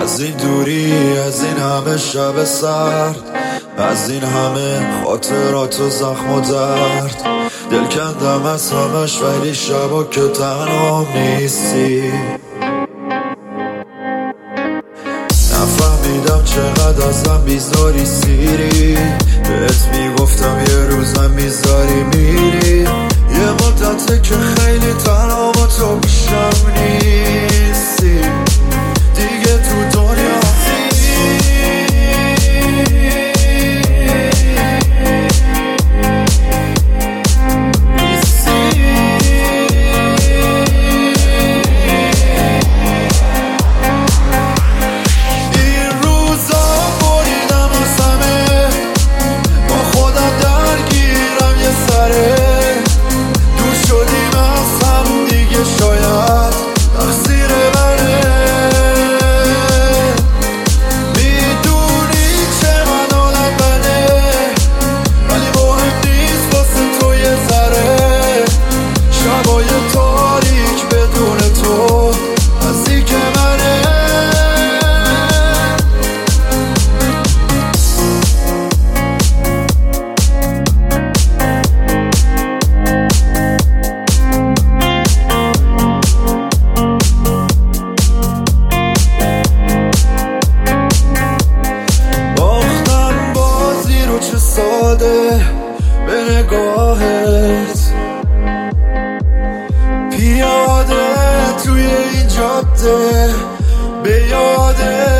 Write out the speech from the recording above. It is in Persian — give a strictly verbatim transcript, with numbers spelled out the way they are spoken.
از این دوری، از این همه شب سرد، از این همه خاطرات و زخم و درد. دل کندم از همش ولی شبا که تنها نیستی. نفهمیدم چقدر ازم بیزاری سیری، بهت میگفتم یه روزم میذاری میری. یه مدته که خیلی تنها با تو پیشم نیستی دیگه تو دنیا. به نگاهت پیاده توی این جاده به یاده